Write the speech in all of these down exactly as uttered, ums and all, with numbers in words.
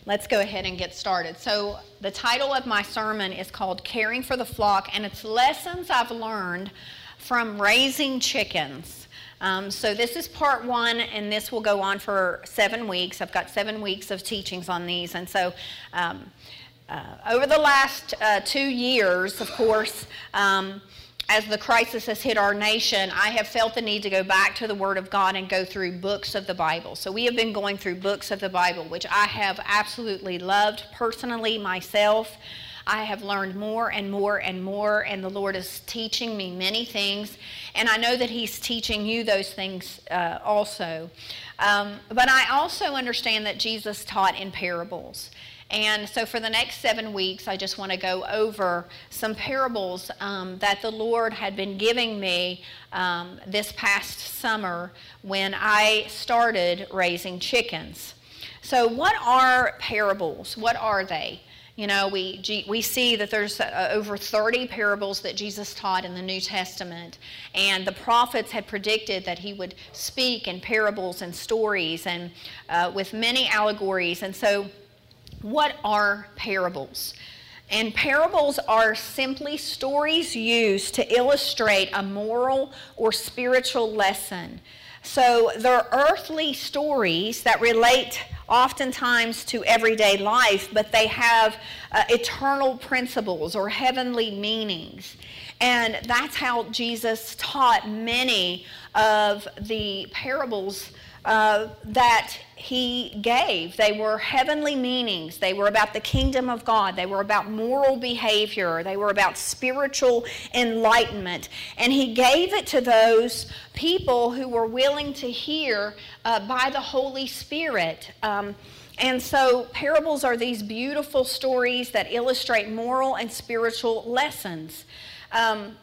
Let's go ahead and get started. So the title of my sermon is called Caring for the Flock, and it's lessons I've learned from raising chickens. Um, so this is part one, and this will go on for seven weeks. I've got seven weeks of teachings on these. And so um, uh, over the last uh, two years, of course, um, as the crisis has hit our nation, I have felt the need to go back to the Word of God and go through books of the Bible. So we have been going through books of the Bible, which I have absolutely loved personally myself. I have learned more and more and more, and the Lord is teaching me many things, and I know that He's teaching you those things uh, also. Um, but I also understand that Jesus taught in parables. And so for the next seven weeks, I just want to go over some parables um, that the Lord had been giving me um, this past summer when I started raising chickens. So what are parables? What are they? You know, we we see that there's uh, over thirty parables that Jesus taught in the New Testament, and the prophets had predicted that He would speak in parables and stories and uh, with many allegories. And so what are parables? And parables are simply stories used to illustrate a moral or spiritual lesson. So they're earthly stories that relate oftentimes to everyday life, but they have uh, eternal principles or heavenly meanings. And that's how Jesus taught many of the parables uh, that He gave. They were heavenly meanings. They were about the kingdom of God. They were about moral behavior. They were about spiritual enlightenment. And He gave it to those people who were willing to hear uh, by the Holy Spirit. Um, and so parables are these beautiful stories that illustrate moral and spiritual lessons. Um,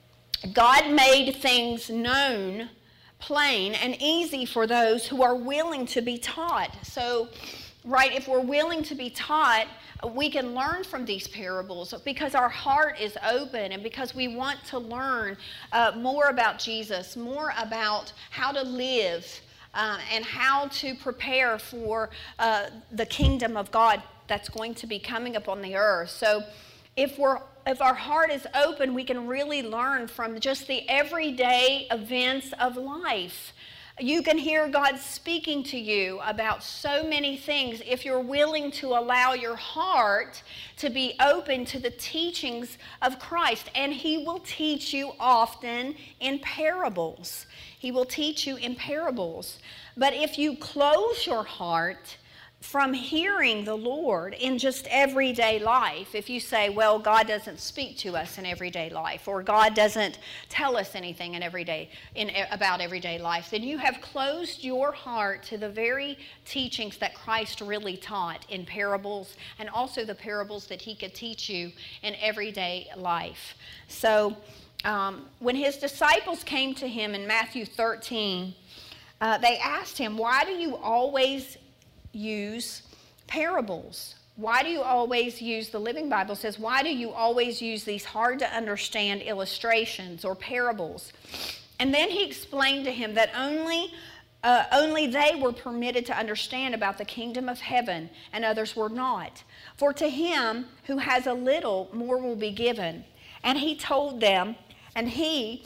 God made things known, plain and easy for those who are willing to be taught. So, right, if we're willing to be taught, we can learn from these parables because our heart is open and because we want to learn uh, more about Jesus, more about how to live uh, and how to prepare for uh, the kingdom of God that's going to be coming upon the earth. So, if we're If our heart is open, we can really learn from just the everyday events of life. You can hear God speaking to you about so many things if you're willing to allow your heart to be open to the teachings of Christ. And He will teach you often in parables. He will teach you in parables. But if you close your heart from hearing the Lord in just everyday life, if you say, well, God doesn't speak to us in everyday life, or God doesn't tell us anything in everyday in about everyday life, then you have closed your heart to the very teachings that Christ really taught in parables, and also the parables that He could teach you in everyday life. So um, when His disciples came to Him in Matthew thirteen, uh, they asked Him, why do you always use parables? Why do you always use, the Living Bible says, why do you always use these hard to understand illustrations or parables? And then He explained to him that only uh, only they were permitted to understand about the kingdom of heaven, and others were not. For to him who has a little, more will be given. And He told them, and he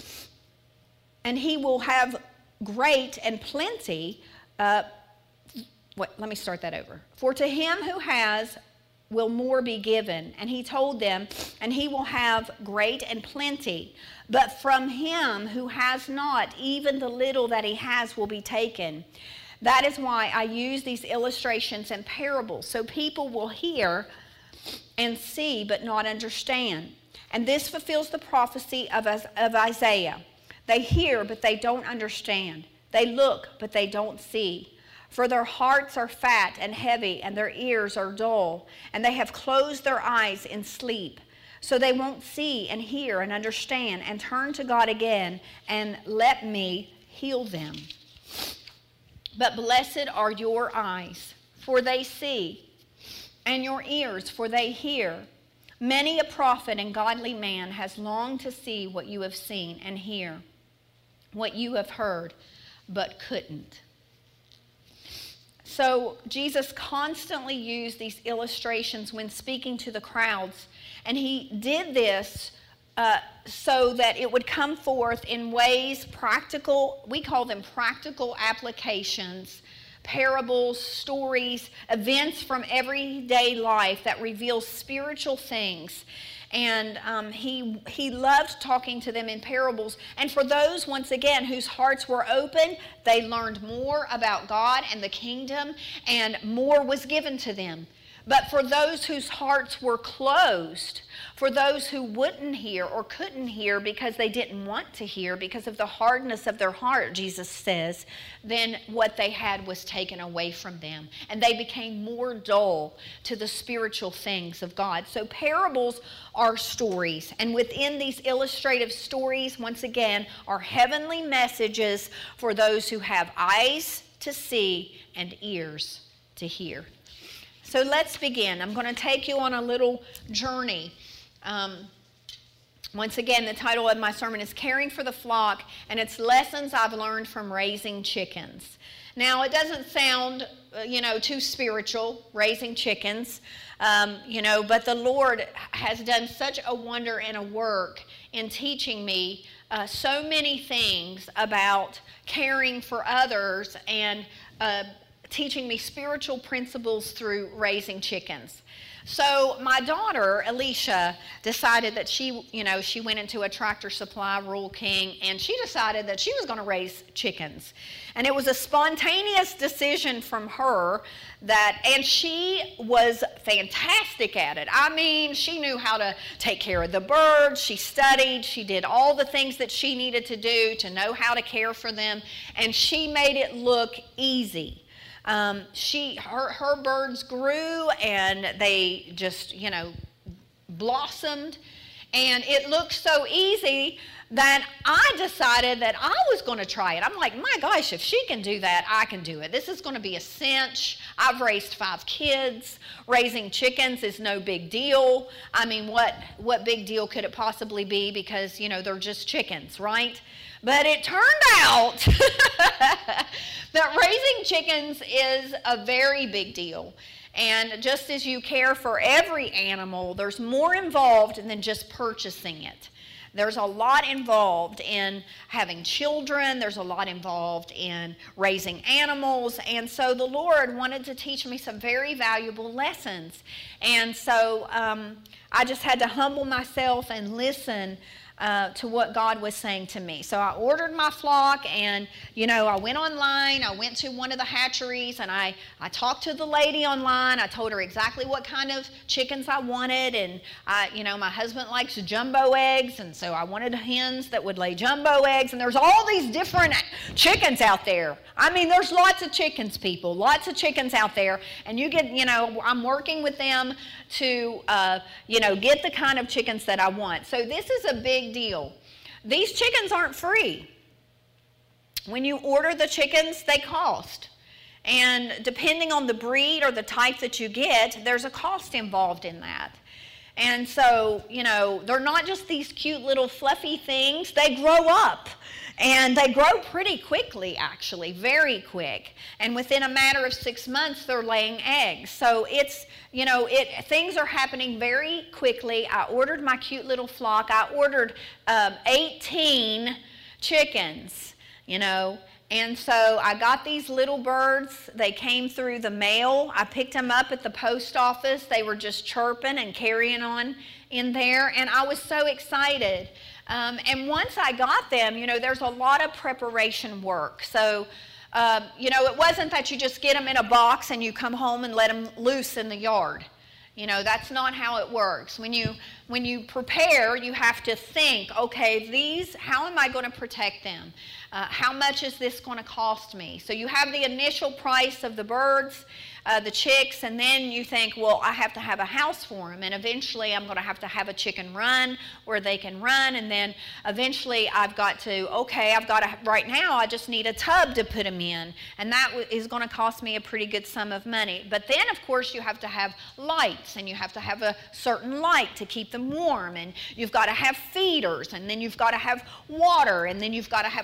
and he will have great and plenty. Uh, Wait, let me start that over. For to him who has will more be given. And He told them, and he will have great and plenty. But from him who has not, even the little that he has will be taken. That is why I use these illustrations and parables, so people will hear and see but not understand. And this fulfills the prophecy of, of Isaiah. They hear, but they don't understand. They look, but they don't see. For their hearts are fat and heavy, and their ears are dull, and they have closed their eyes in sleep. So they won't see and hear and understand and turn to God again and let me heal them. But blessed are your eyes, for they see, and your ears, for they hear. Many a prophet and godly man has longed to see what you have seen and hear what you have heard, but couldn't. So Jesus constantly used these illustrations when speaking to the crowds. And he did this uh, so that it would come forth in ways practical, we call them practical applications, parables, stories, events from everyday life that reveal spiritual things. And um, he, he loved talking to them in parables. And for those, once again, whose hearts were open, they learned more about God and the kingdom, and more was given to them. But for those whose hearts were closed, for those who wouldn't hear or couldn't hear because they didn't want to hear because of the hardness of their heart, Jesus says, then what they had was taken away from them. And they became more dull to the spiritual things of God. So parables are stories. And within these illustrative stories, once again, are heavenly messages for those who have eyes to see and ears to hear. So let's begin. I'm going to take you on a little journey. Um, once again, the title of my sermon is Caring for the Flock, and it's Lessons I've Learned from Raising Chickens. Now, it doesn't sound, uh, you know, too spiritual, raising chickens, um, you know, but the Lord has done such a wonder and a work in teaching me uh, so many things about caring for others and uh teaching me spiritual principles through raising chickens. So my daughter, Alicia, decided that she, you know, she went into a Tractor Supply, Rural King, and she decided that she was going to raise chickens. And it was a spontaneous decision from her that, and she was fantastic at it. I mean, she knew how to take care of the birds. She studied. She did all the things that she needed to do to know how to care for them. And she made it look easy. Um, she, her, her birds grew and they just, you know, blossomed, and it looked so easy that I decided that I was going to try it. I'm like, my gosh, if she can do that, I can do it. This is going to be a cinch. I've raised five kids. Raising chickens is no big deal. I mean, what, what big deal could it possibly be? Because, you know, they're just chickens, right? But it turned out that raising chickens is a very big deal. And just as you care for every animal, there's more involved than just purchasing it. There's a lot involved in having children. There's a lot involved in raising animals. And so the Lord wanted to teach me some very valuable lessons. And so um, I just had to humble myself and listen Uh, to what God was saying to me. So I ordered my flock, and, you know, I went online. I went to one of the hatcheries, and I, I talked to the lady online. I told her exactly what kind of chickens I wanted, and, I, you know, my husband likes jumbo eggs, and so I wanted hens that would lay jumbo eggs, and there's all these different chickens out there. I mean, there's lots of chickens, people, lots of chickens out there, and you get, you know, I'm working with them to, uh, you know, get the kind of chickens that I want. So this is a big deal. These chickens aren't free. When you order the chickens, they cost. And depending on the breed or the type that you get, there's a cost involved in that. And so, you know, they're not just these cute little fluffy things. They grow up. And they grow pretty quickly, actually, very quick. And within a matter of six months, they're laying eggs. So it's, you know, it things are happening very quickly. I ordered my cute little flock. I ordered um, eighteen chickens, you know. And so I got these little birds. They came through the mail. I picked them up at the post office. They were just chirping and carrying on in there. And I was so excited. Um, and once I got them, you know, there's a lot of preparation work. So, um, you know, it wasn't that you just get them in a box and you come home and let them loose in the yard. You know, that's not how it works. When you, when you prepare, you have to think, okay, these, how am I going to protect them? Uh, how much is this going to cost me? So you have the initial price of the birds, uh, the chicks, and then you think, well, I have to have a house for them, and eventually I'm going to have to have a chicken run where they can run, and then eventually I've got to, okay, I've got to, right now I just need a tub to put them in, and that is going to cost me a pretty good sum of money. But then, of course, you have to have lights, and you have to have a certain light to keep them warm, and you've got to have feeders, and then you've got to have water, and then you've got to have a certain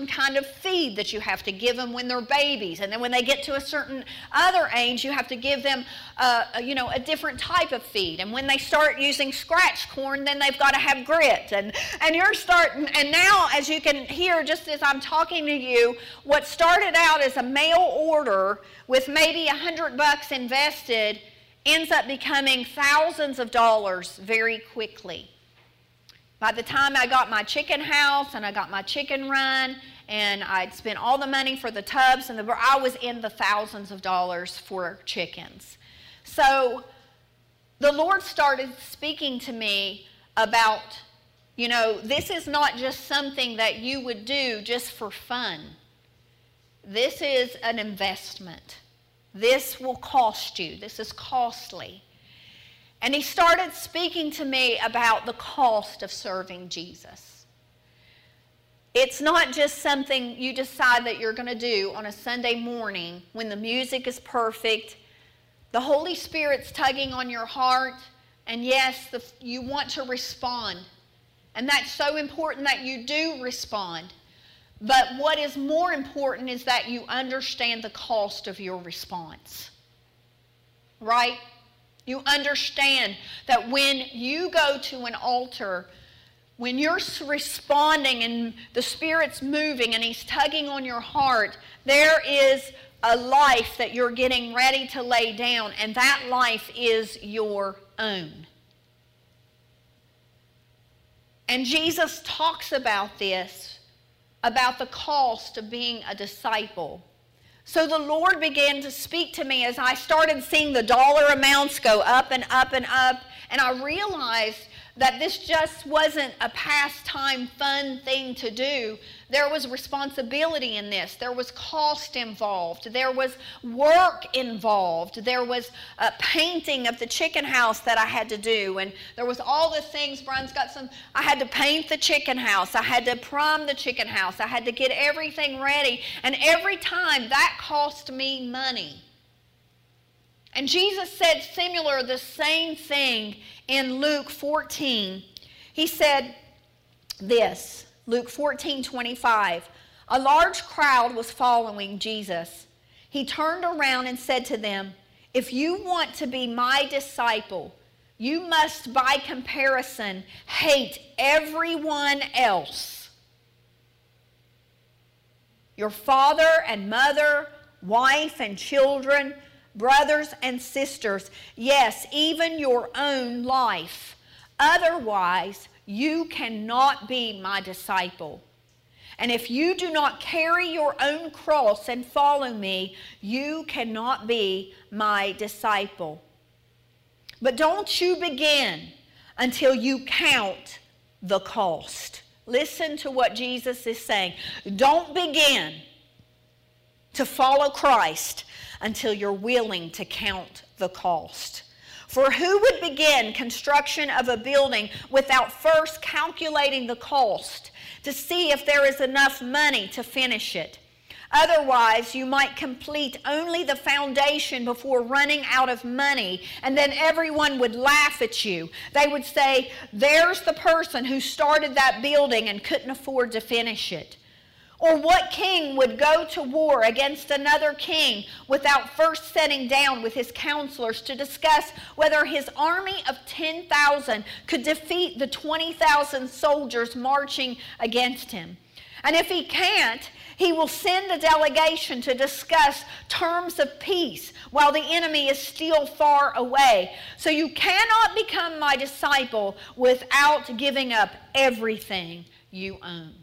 certain kind of feed that you have to give them when they're babies. And then when they get to a certain other age, you have to give them, uh, you know, a different type of feed. And when they start using scratch corn, then they've got to have grit. And, and you're starting, and now as you can hear, just as I'm talking to you, what started out as a mail order with maybe a hundred bucks invested ends up becoming thousands of dollars very quickly. By the time I got my chicken house and I got my chicken run and I'd spent all the money for the tubs and the, I was in the thousands of dollars for chickens. So the Lord started speaking to me about, you know, this is not just something that you would do just for fun. This is an investment. This will cost you. This is costly. And he started speaking to me about the cost of serving Jesus. It's not just something you decide that you're going to do on a Sunday morning when the music is perfect, the Holy Spirit's tugging on your heart, and yes, the, you want to respond. And that's so important that you do respond. But what is more important is that you understand the cost of your response. Right? You understand that when you go to an altar, when you're responding and the Spirit's moving and He's tugging on your heart, there is a life that you're getting ready to lay down, and that life is your own. And Jesus talks about this, about the cost of being a disciple. So the Lord began to speak to me as I started seeing the dollar amounts go up and up and up. And I realized that this just wasn't a pastime, fun thing to do. There was responsibility in this. There was cost involved. There was work involved. There was a painting of the chicken house that I had to do. And there was all the things. Brian's got some. I had to paint the chicken house. I had to prime the chicken house. I had to get everything ready. And every time that cost me money. And Jesus said similar, the same thing in Luke fourteen. He said this, Luke fourteen twenty-five. A large crowd was following Jesus. He turned around and said to them, if you want to be my disciple, you must by comparison hate everyone else. Your father and mother, wife and children, brothers and sisters, yes, even your own life. Otherwise, you cannot be my disciple. And if you do not carry your own cross and follow me, you cannot be my disciple. But don't you begin until you count the cost. Listen to what Jesus is saying. Don't begin to follow Christ until you're willing to count the cost. For who would begin construction of a building without first calculating the cost to see if there is enough money to finish it? Otherwise, you might complete only the foundation before running out of money, and then everyone would laugh at you. They would say, there's the person who started that building and couldn't afford to finish it. Or what king would go to war against another king without first sitting down with his counselors to discuss whether his army of ten thousand could defeat the twenty thousand soldiers marching against him? And if he can't, he will send a delegation to discuss terms of peace while the enemy is still far away. So you cannot become my disciple without giving up everything you own.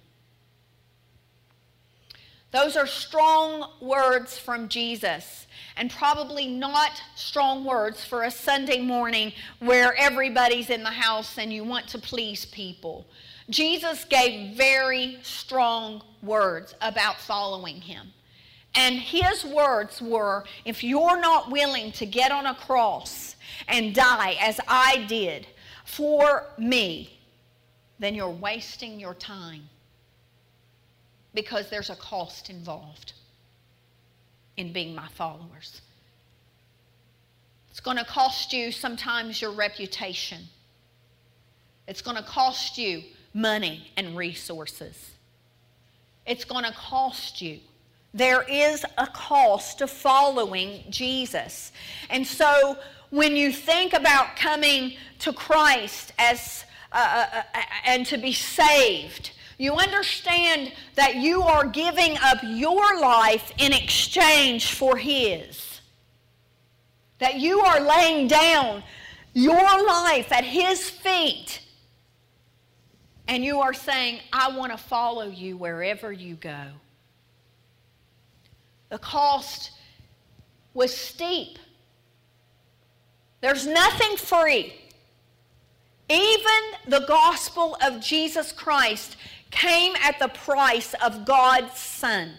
Those are strong words from Jesus, and probably not strong words for a Sunday morning where everybody's in the house and you want to please people. Jesus gave very strong words about following him. And his words were, if you're not willing to get on a cross and die as I did for me, then you're wasting your time. Because there's a cost involved in being my followers. It's going to cost you sometimes your reputation. It's going to cost you money and resources. It's going to cost you. There is a cost to following Jesus. And so when you think about coming to Christ as uh, uh, and to be saved, you understand that you are giving up your life in exchange for His. That you are laying down your life at His feet. And you are saying, I want to follow you wherever you go. The cost was steep. There's nothing free. Even the gospel of Jesus Christ came at the price of God's Son.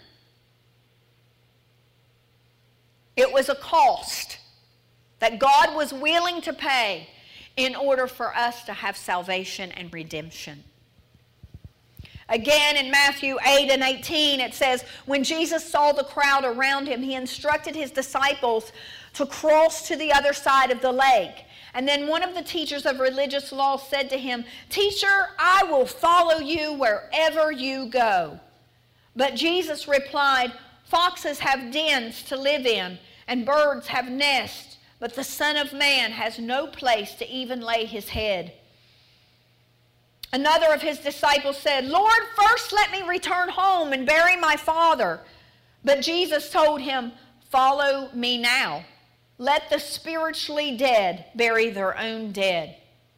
It was a cost that God was willing to pay in order for us to have salvation and redemption. Again, in Matthew eight and eighteen, it says, when Jesus saw the crowd around him, he instructed his disciples to cross to the other side of the lake. And then one of the teachers of religious law said to him, Teacher, I will follow you wherever you go. But Jesus replied, Foxes have dens to live in, and birds have nests, but the Son of Man has no place to even lay his head. Another of his disciples said, Lord, first let me return home and bury my father. But Jesus told him, Follow me now. Let the spiritually dead bury their own dead.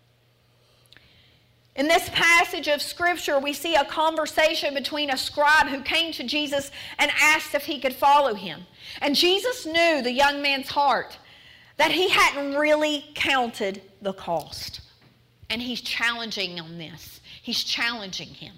In this passage of Scripture, we see a conversation between a scribe who came to Jesus and asked if he could follow him. And Jesus knew the young man's heart, that he hadn't really counted the cost. And he's challenging on this. He's challenging him.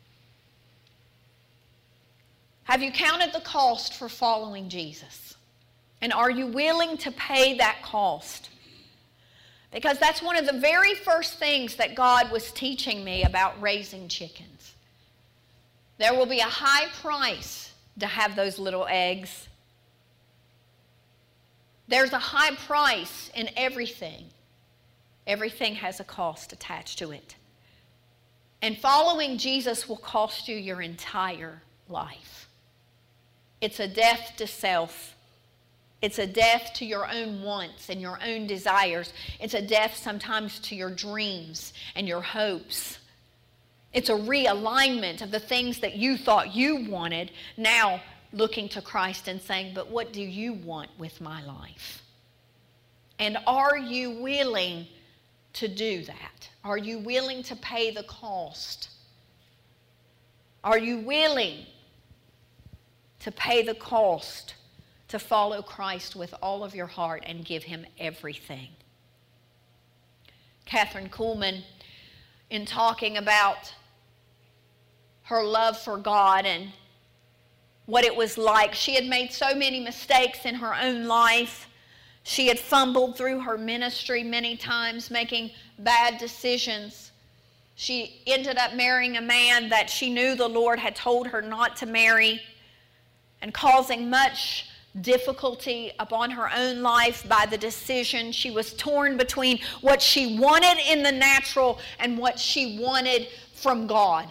Have you counted the cost for following Jesus? And are you willing to pay that cost? Because that's one of the very first things that God was teaching me about raising chickens. There will be a high price to have those little eggs. There's a high price in everything. Everything has a cost attached to it. And following Jesus will cost you your entire life. It's a death to self. It's a death to your own wants and your own desires. It's a death sometimes to your dreams and your hopes. It's a realignment of the things that you thought you wanted, now looking to Christ and saying, but what do you want with my life? And are you willing to do that? Are you willing to pay the cost? Are you willing to pay the cost to follow Christ with all of your heart and give Him everything? Catherine Kuhlman, in talking about her love for God and what it was like, she had made so many mistakes in her own life. She had fumbled through her ministry many times, making bad decisions. She ended up marrying a man that she knew the Lord had told her not to marry, and causing much difficulty upon her own life by the decision. She was torn between what she wanted in the natural and what she wanted from God.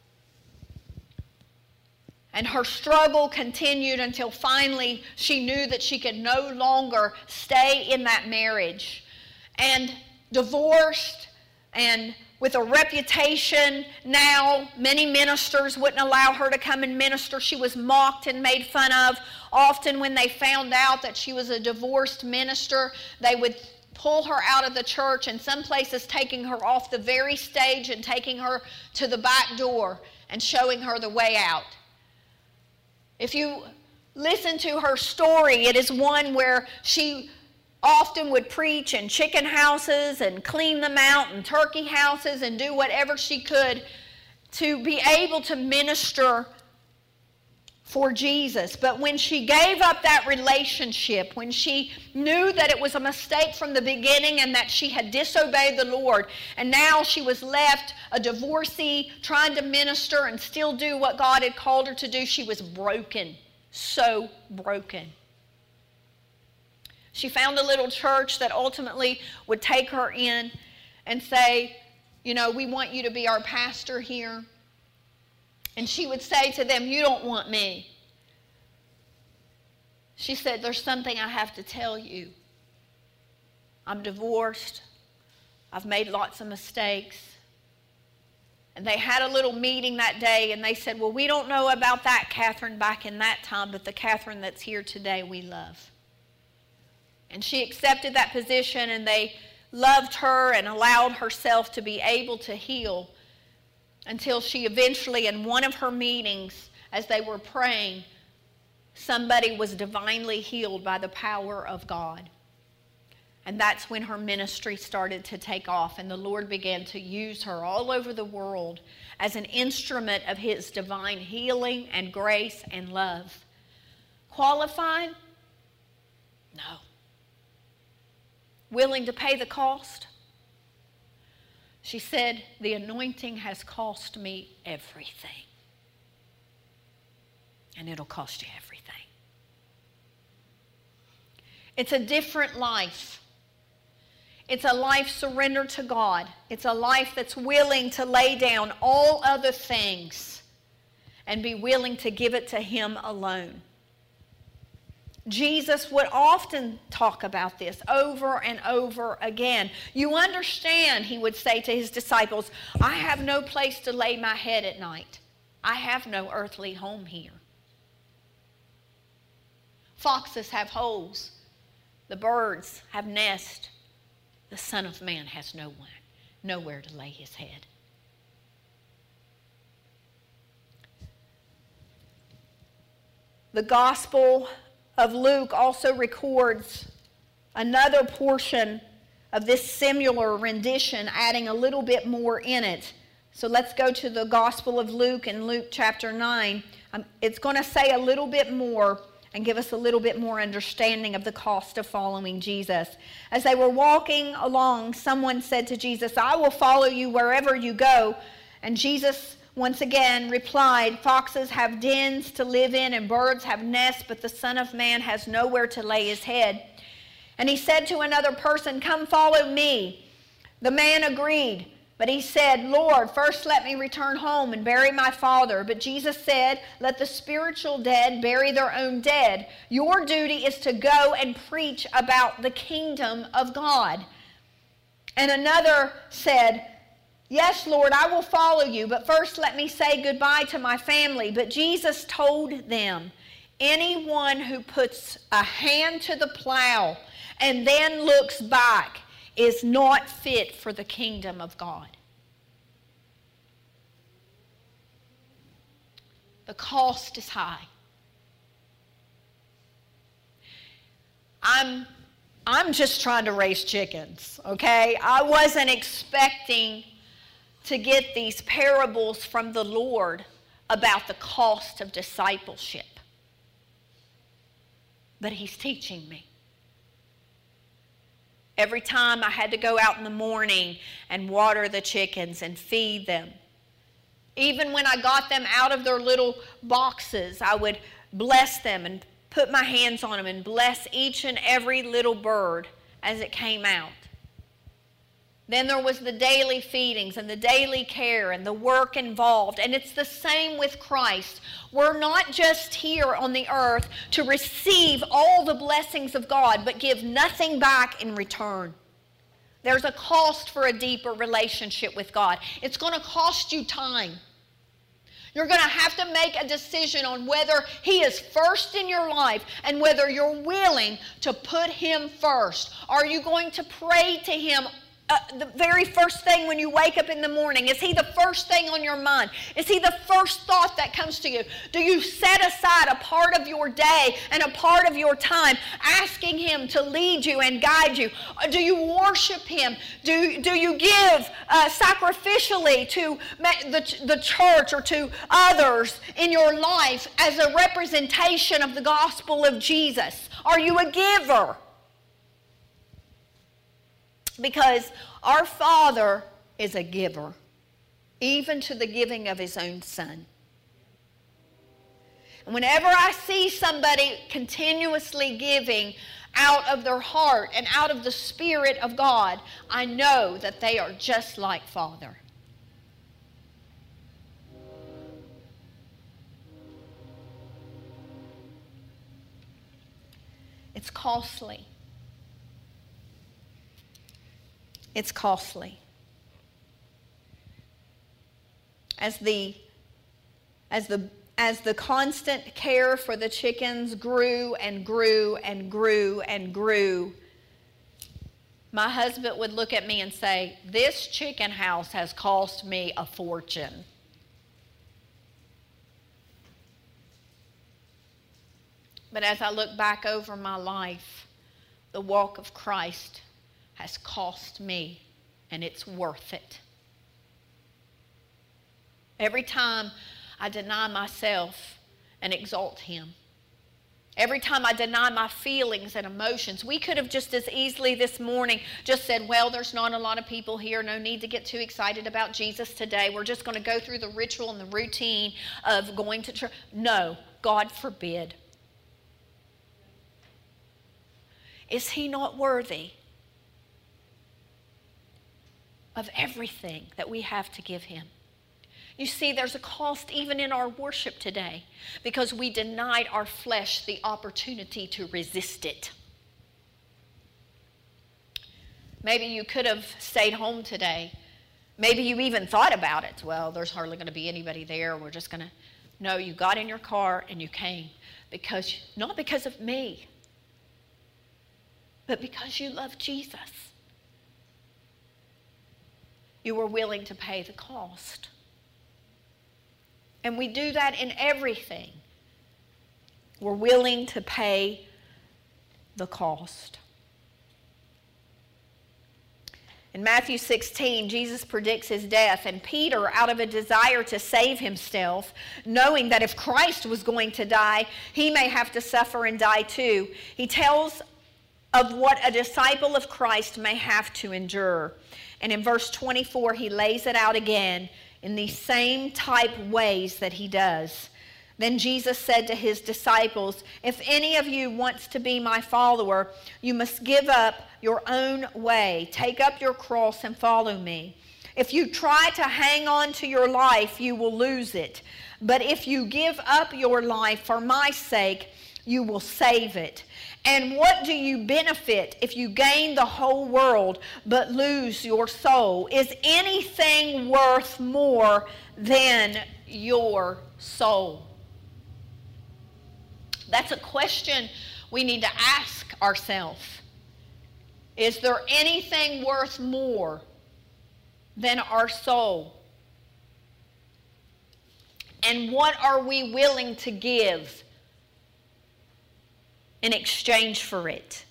And her struggle continued until finally she knew that she could no longer stay in that marriage. And divorced and with a reputation now, many ministers wouldn't allow her to come and minister. She was mocked and made fun of. Often when they found out that she was a divorced minister, they would pull her out of the church, and some places taking her off the very stage and taking her to the back door and showing her the way out. If you listen to her story, it is one where she often would preach in chicken houses and clean them out and turkey houses and do whatever she could to be able to minister for Jesus. But when she gave up that relationship, when she knew that it was a mistake from the beginning and that she had disobeyed the Lord, and now she was left a divorcee trying to minister and still do what God had called her to do, she was broken, so broken. She found a little church that ultimately would take her in and say, you know, we want you to be our pastor here. And she would say to them, "You don't want me." She said, "There's something I have to tell you. I'm divorced. I've made lots of mistakes." And they had a little meeting that day, and they said, "Well, we don't know about that Catherine back in that time, but the Catherine that's here today we love." And she accepted that position, and they loved her and allowed herself to be able to heal until she eventually, in one of her meetings, as they were praying, somebody was divinely healed by the power of God. And that's when her ministry started to take off, and the Lord began to use her all over the world as an instrument of His divine healing and grace and love. Qualified? No. Willing to pay the cost? She said, "The anointing has cost me everything. And it'll cost you everything." It's a different life. It's a life surrendered to God. It's a life that's willing to lay down all other things and be willing to give it to Him alone. Jesus would often talk about this over and over again. "You understand," He would say to His disciples, "I have no place to lay my head at night. I have no earthly home here. Foxes have holes. The birds have nests. The Son of Man has no one, nowhere to lay His head." The Gospel of Luke also records another portion of this similar rendition, adding a little bit more in it. So let's go to the Gospel of Luke in Luke chapter nine. Um, it's going to say a little bit more and give us a little bit more understanding of the cost of following Jesus. As they were walking along, someone said to Jesus, "I will follow you wherever you go." And Jesus once again replied, "Foxes have dens to live in and birds have nests, but the Son of Man has nowhere to lay His head." And He said to another person, "Come follow me." The man agreed. But he said, "Lord, first let me return home and bury my father." But Jesus said, "Let the spiritual dead bury their own dead. Your duty is to go and preach about the kingdom of God." And another said, "Yes, Lord, I will follow you, but first let me say goodbye to my family." But Jesus told them, "Anyone who puts a hand to the plow and then looks back is not fit for the kingdom of God." The cost is high. I'm, I'm just trying to raise chickens, okay? I wasn't expecting to get these parables from the Lord about the cost of discipleship. But He's teaching me. Every time I had to go out in the morning and water the chickens and feed them. Even when I got them out of their little boxes, I would bless them and put my hands on them and bless each and every little bird as it came out. Then there was the daily feedings and the daily care and the work involved. And it's the same with Christ. We're not just here on the earth to receive all the blessings of God, but give nothing back in return. There's a cost for a deeper relationship with God. It's going to cost you time. You're going to have to make a decision on whether He is first in your life and whether you're willing to put Him first. Are you going to pray to Him Uh, the very first thing when you wake up in the morning? Is He the first thing on your mind? Is He the first thought that comes to you? Do you set aside a part of your day and a part of your time asking Him to lead you and guide you? Or do you worship Him? Do, do you give uh, sacrificially to the, the church or to others in your life as a representation of the gospel of Jesus? Are you a giver? Because our Father is a giver, even to the giving of His own Son. And whenever I see somebody continuously giving out of their heart and out of the Spirit of God, I know that they are just like Father. It's costly. It's costly. As the, as the, as the constant care for the chickens grew and grew and grew and grew, my husband would look at me and say, "This chicken house has cost me a fortune." But as I look back over my life, the walk of Christ has cost me, and it's worth it. Every time I deny myself and exalt Him, every time I deny my feelings and emotions, we could have just as easily this morning just said, well, there's not a lot of people here, no need to get too excited about Jesus today. We're just going to go through the ritual and the routine of going to church. No, God forbid. Is He not worthy of everything that we have to give Him? You see, there's a cost even in our worship today because we denied our flesh the opportunity to resist it. Maybe you could have stayed home today. Maybe you even thought about it. Well, there's hardly going to be anybody there. We're just going to... No, you got in your car and you came because, not because of me, but because you love Jesus. You were willing to pay the cost. And we do that in everything. We're willing to pay the cost. In Matthew sixteen, Jesus predicts His death, and Peter, out of a desire to save himself, knowing that if Christ was going to die, he may have to suffer and die too, he tells of what a disciple of Christ may have to endure. And in verse twenty-four, he lays it out again in these same type ways that he does. Then Jesus said to his disciples, "If any of you wants to be my follower, you must give up your own way. Take up your cross and follow me. If you try to hang on to your life, you will lose it. But if you give up your life for my sake, you will save it. And what do you benefit if you gain the whole world but lose your soul? Is anything worth more than your soul?" That's a question we need to ask ourselves. Is there anything worth more than our soul? And what are we willing to give in exchange for it?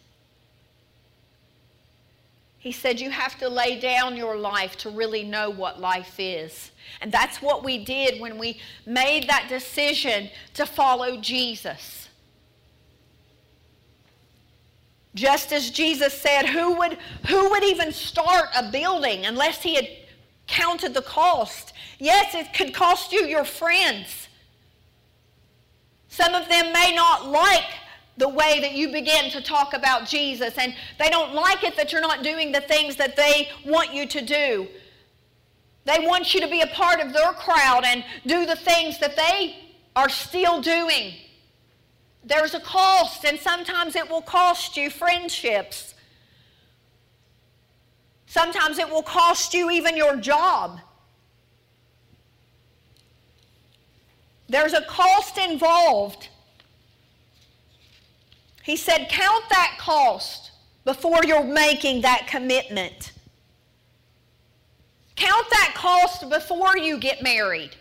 He said you have to lay down your life to really know what life is. And that's what we did when we made that decision to follow Jesus. Just as Jesus said, who would, who would even start a building unless he had counted the cost? Yes, it could cost you your friends. Some of them may not like the way that you begin to talk about Jesus, and they don't like it that you're not doing the things that they want you to do. They want you to be a part of their crowd and do the things that they are still doing. There's a cost, and sometimes it will cost you friendships. Sometimes it will cost you even your job. There's a cost involved. He said, count that cost before you're making that commitment. Count that cost before you get married.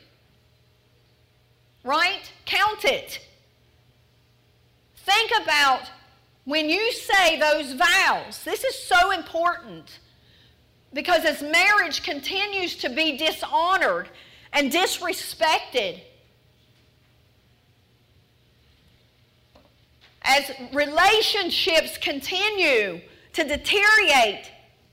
Right? Count it. Think about when you say those vows. This is so important because as marriage continues to be dishonored and disrespected, as relationships continue to deteriorate,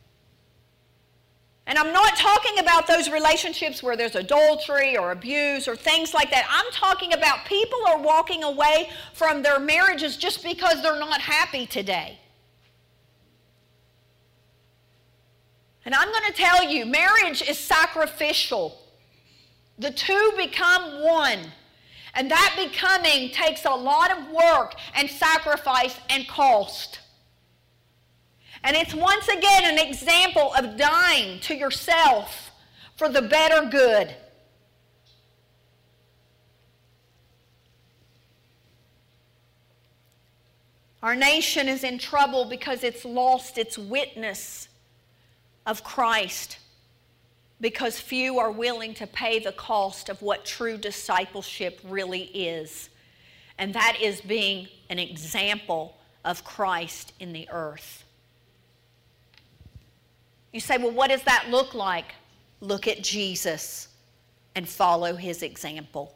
and I'm not talking about those relationships where there's adultery or abuse or things like that. I'm talking about people are walking away from their marriages just because they're not happy today. And I'm going to tell you, marriage is sacrificial. The two become one. And that becoming takes a lot of work and sacrifice and cost. And it's once again an example of dying to yourself for the better good. Our nation is in trouble because it's lost its witness of Christ, because few are willing to pay the cost of what true discipleship really is. And that is being an example of Christ in the earth. You say, well, what does that look like? Look at Jesus and follow his example.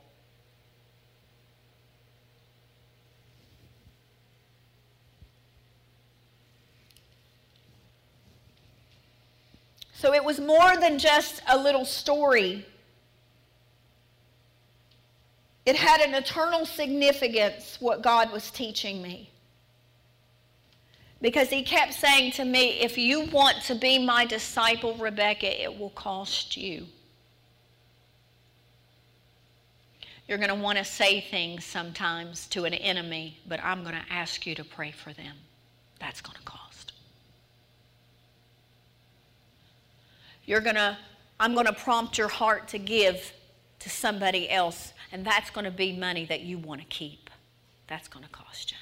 So it was more than just a little story. It had an eternal significance, what God was teaching me. Because he kept saying to me, if you want to be my disciple, Rebecca, it will cost you. You're going to want to say things sometimes to an enemy, but I'm going to ask you to pray for them. That's going to cost. You're going to, I'm going to prompt your heart to give to somebody else, and that's going to be money that you want to keep. That's going to cost you.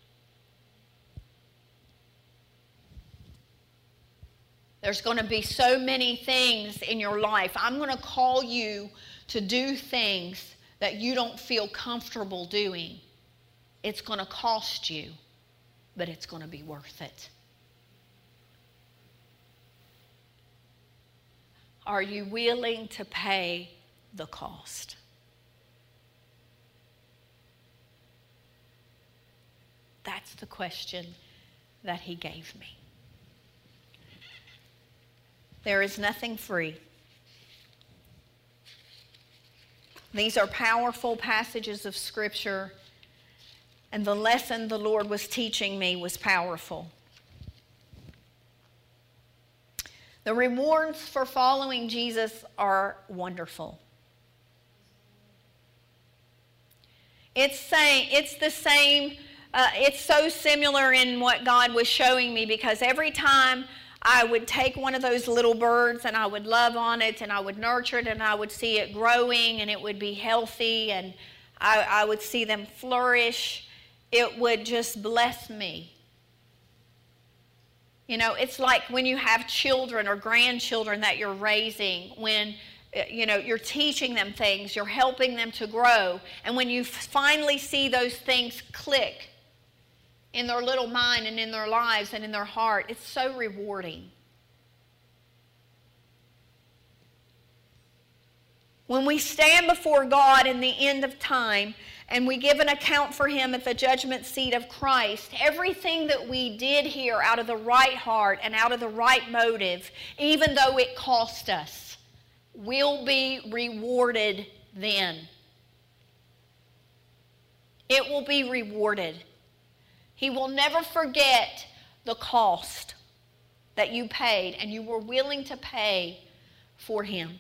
There's going to be so many things in your life. I'm going to call you to do things that you don't feel comfortable doing. It's going to cost you, but it's going to be worth it. Are you willing to pay the cost? That's the question that he gave me. There is nothing free. These are powerful passages of Scripture, and the lesson the Lord was teaching me was powerful. The rewards for following Jesus are wonderful. It's saying, it's the same, uh, it's so similar in what God was showing me, because every time I would take one of those little birds and I would love on it and I would nurture it and I would see it growing and it would be healthy and I, I would see them flourish, it would just bless me. You know, it's like when you have children or grandchildren that you're raising, when, you know, you're teaching them things, you're helping them to grow, and when you finally see those things click in their little mind and in their lives and in their heart, it's so rewarding. When we stand before God in the end of time and we give an account for him at the judgment seat of Christ, everything that we did here out of the right heart and out of the right motive, even though it cost us, will be rewarded then. It will be rewarded. He will never forget the cost that you paid and you were willing to pay for him.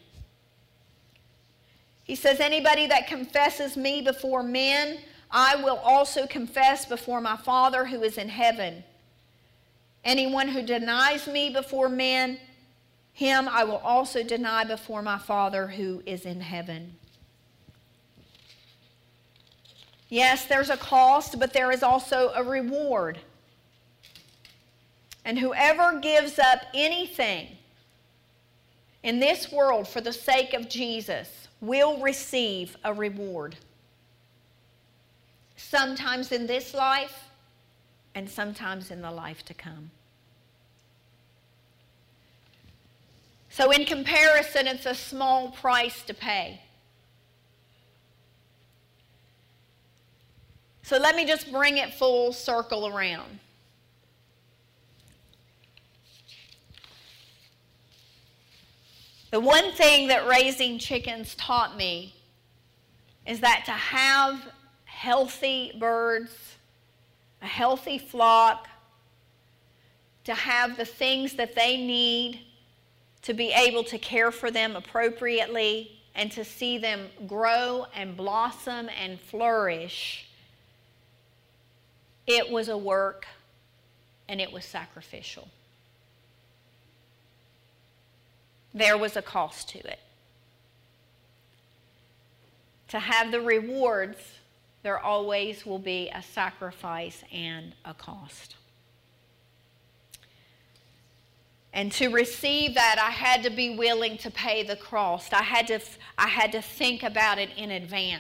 He says, anybody that confesses me before men, I will also confess before my Father who is in heaven. Anyone who denies me before men, him I will also deny before my Father who is in heaven. Yes, there's a cost, but there is also a reward. And whoever gives up anything in this world for the sake of Jesus will receive a reward. Sometimes in this life and sometimes in the life to come. So in comparison, it's a small price to pay. So let me just bring it full circle around. The one thing that raising chickens taught me is that to have healthy birds, a healthy flock, to have the things that they need to be able to care for them appropriately and to see them grow and blossom and flourish, it was a work and it was sacrificial. There was a cost to it. To have the rewards, there always will be a sacrifice and a cost. And to receive that, I had to be willing to pay the cost. I had to, I had to think about it in advance.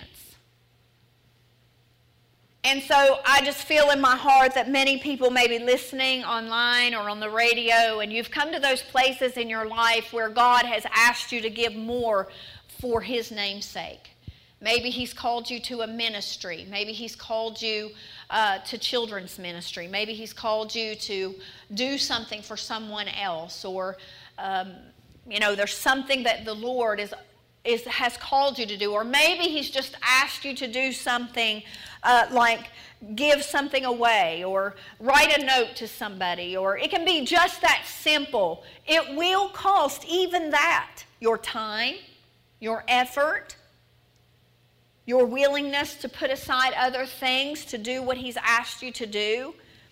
And so I just feel in my heart that many people may be listening online or on the radio, and you've come to those places in your life where God has asked you to give more for His name's sake. Maybe He's called you to a ministry. Maybe He's called you uh, to children's ministry. Maybe He's called you to do something for someone else. Or, um, you know, there's something that the Lord is, is has called you to do. Or maybe He's just asked you to do something uh, like give something away or write a note to somebody. Or it can be just that simple. It will cost even that. Your time, your effort, your willingness to put aside other things to do what He's asked you to do.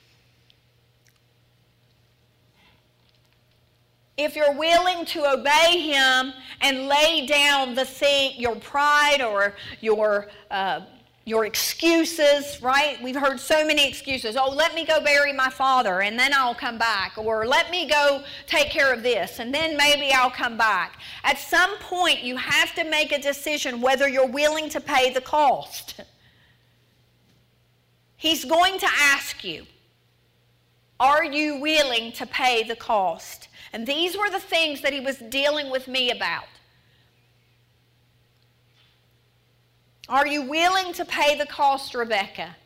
If you're willing to obey Him and lay down the thing, your pride or your uh, your excuses, right? We've heard so many excuses. Oh, let me go bury my father and then I'll come back. Or let me go take care of this and then maybe I'll come back. At some point, you have to make a decision whether you're willing to pay the cost. He's going to ask you, are you willing to pay the cost? And these were the things that He was dealing with me about. Are you willing to pay the cost, Rebecca?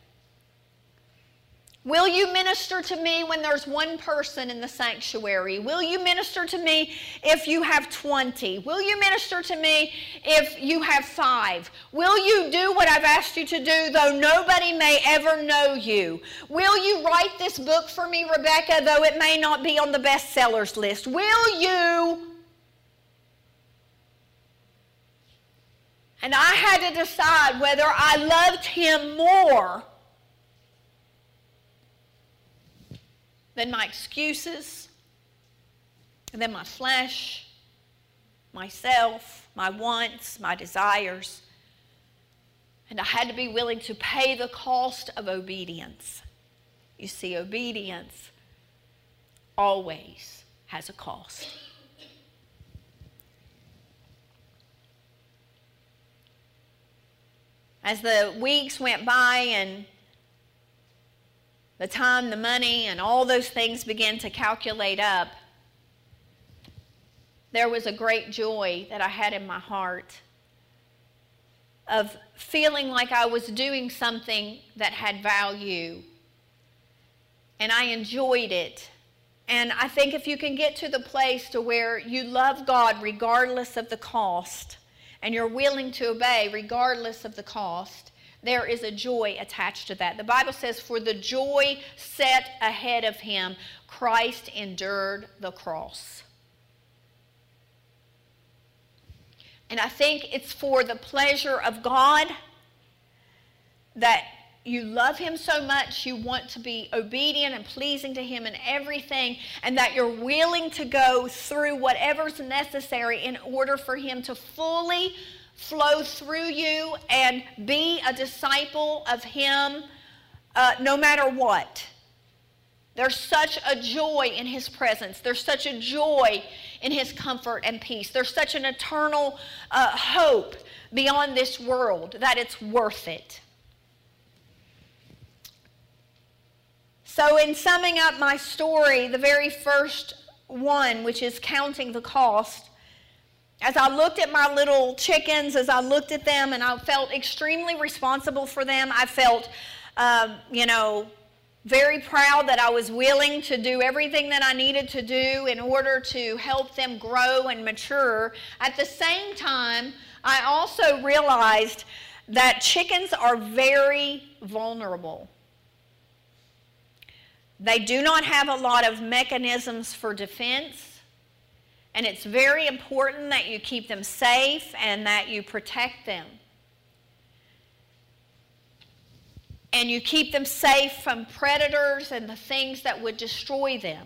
Will you minister to me when there's one person in the sanctuary? Will you minister to me if you have twenty? Will you minister to me if you have five? Will you do what I've asked you to do, though nobody may ever know you? Will you write this book for me, Rebecca, though it may not be on the bestsellers list? Will you? And I had to decide whether I loved Him more than my excuses, than my flesh, myself, my wants, my desires. And I had to be willing to pay the cost of obedience. You see, obedience always has a cost. As the weeks went by and the time, the money, and all those things began to calculate up, there was a great joy that I had in my heart of feeling like I was doing something that had value. And I enjoyed it. And I think if you can get to the place to where you love God regardless of the cost, and you're willing to obey regardless of the cost, there is a joy attached to that. The Bible says, for the joy set ahead of Him, Christ endured the cross. And I think it's for the pleasure of God that you love Him so much, you want to be obedient and pleasing to Him in everything, and that you're willing to go through whatever's necessary in order for Him to fully flow through you and be a disciple of Him uh, no matter what. There's such a joy in His presence. There's such a joy in His comfort and peace. There's such an eternal uh, hope beyond this world that it's worth it. So in summing up my story, the very first one, which is counting the cost, as I looked at my little chickens, as I looked at them and I felt extremely responsible for them, I felt, uh, you know, very proud that I was willing to do everything that I needed to do in order to help them grow and mature. At the same time, I also realized that chickens are very vulnerable. They do not have a lot of mechanisms for defense. And it's very important that you keep them safe and that you protect them. And you keep them safe from predators and the things that would destroy them.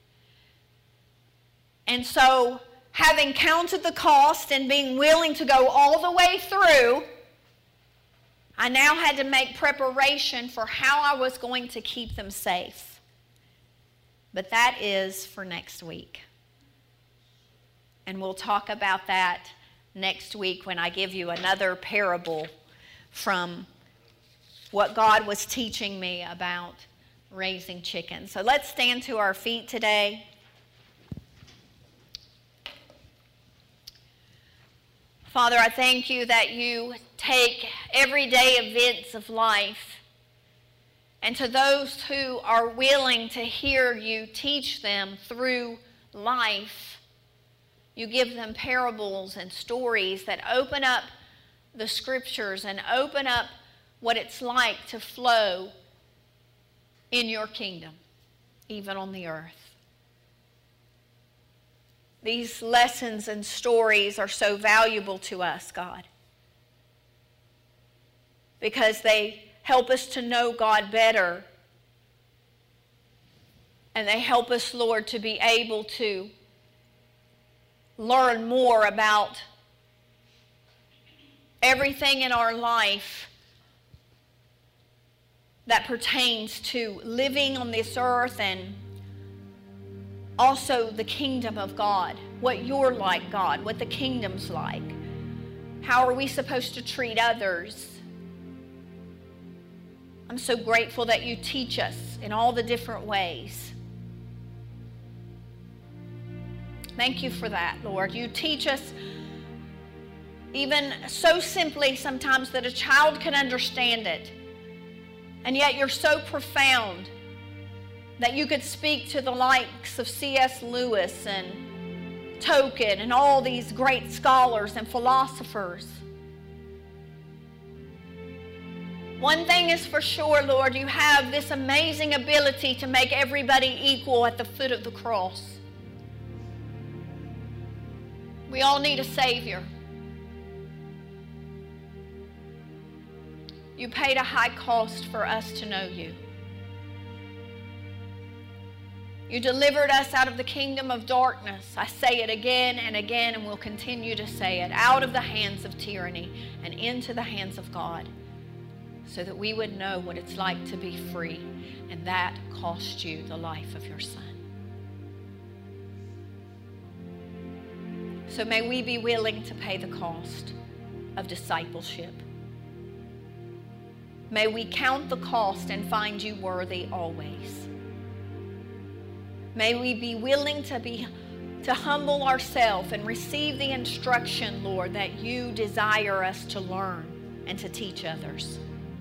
And so, having counted the cost and being willing to go all the way through, I now had to make preparation for how I was going to keep them safe. But that is for next week. And we'll talk about that next week when I give you another parable from what God was teaching me about raising chickens. So let's stand to our feet today. Father, I thank you that you take everyday events of life, and to those who are willing to hear you teach them through life, you give them parables and stories that open up the scriptures and open up what it's like to flow in your kingdom, even on the earth. These lessons and stories are so valuable to us, God, because they help us to know God better, and they help us, Lord, to be able to learn more about everything in our life that pertains to living on this earth, and also the kingdom of God, what you're like, God, what the kingdom's like. How are we supposed to treat others? I'm so grateful that you teach us in all the different ways. Thank you for that, Lord. You teach us even so simply sometimes that a child can understand it. And yet you're so profound that you could speak to the likes of C S Lewis and Tolkien and all these great scholars and philosophers. One thing is for sure, Lord, you have this amazing ability to make everybody equal at the foot of the cross. We all need a Savior. You paid a high cost for us to know you. You delivered us out of the kingdom of darkness. I say it again and again, and will continue to say it. Out of the hands of tyranny and into the hands of God, so that we would know what it's like to be free. And that cost you the life of your Son. So may we be willing to pay the cost of discipleship. May we count the cost and find you worthy always. May we be willing to be to humble ourselves and receive the instruction, Lord, that you desire us to learn and to teach others.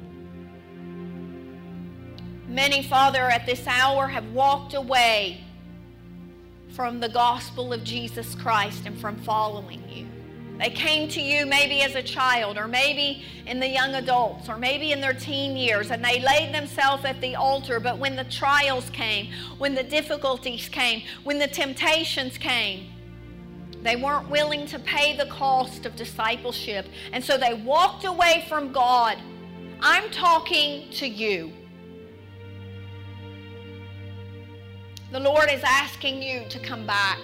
Many, Father, at this hour have walked away from the gospel of Jesus Christ and from following you. They came to you maybe as a child, or maybe in the young adults, or maybe in their teen years, and they laid themselves at the altar. But when the trials came, when the difficulties came, when the temptations came, they weren't willing to pay the cost of discipleship, and so they walked away from God. I'm talking to you. The Lord is asking you to come back.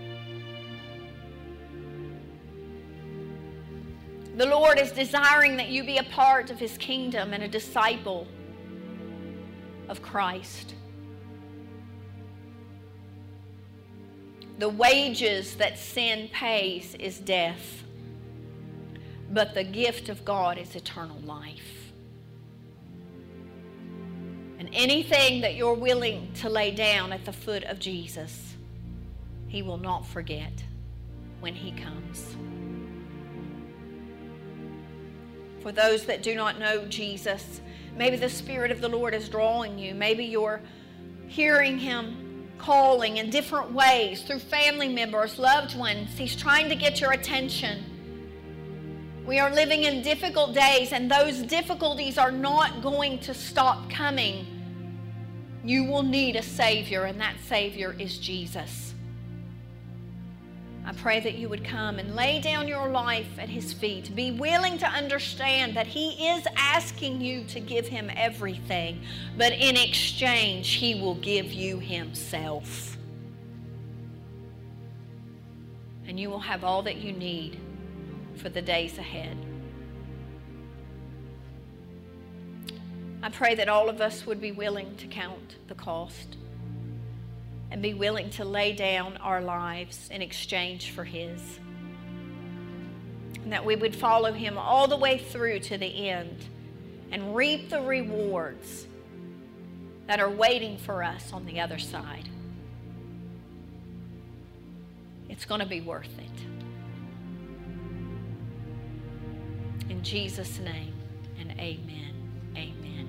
The Lord is desiring that you be a part of His kingdom and a disciple of Christ. The wages that sin pays is death, but the gift of God is eternal life. And anything that you're willing to lay down at the foot of Jesus, He will not forget when He comes. For those that do not know Jesus, maybe the Spirit of the Lord is drawing you. Maybe you're hearing Him calling in different ways through family members, loved ones. He's trying to get your attention. We are living in difficult days, and those difficulties are not going to stop coming. You will need a Savior, and that Savior is Jesus. I pray that you would come and lay down your life at his feet. Be willing to understand that he is asking you to give him everything, but in exchange, he will give you himself. And you will have all that you need for the days ahead. I pray that all of us would be willing to count the cost and be willing to lay down our lives in exchange for his. And that we would follow him all the way through to the end and reap the rewards that are waiting for us on the other side. It's going to be worth it. In Jesus' name, and amen. Amen.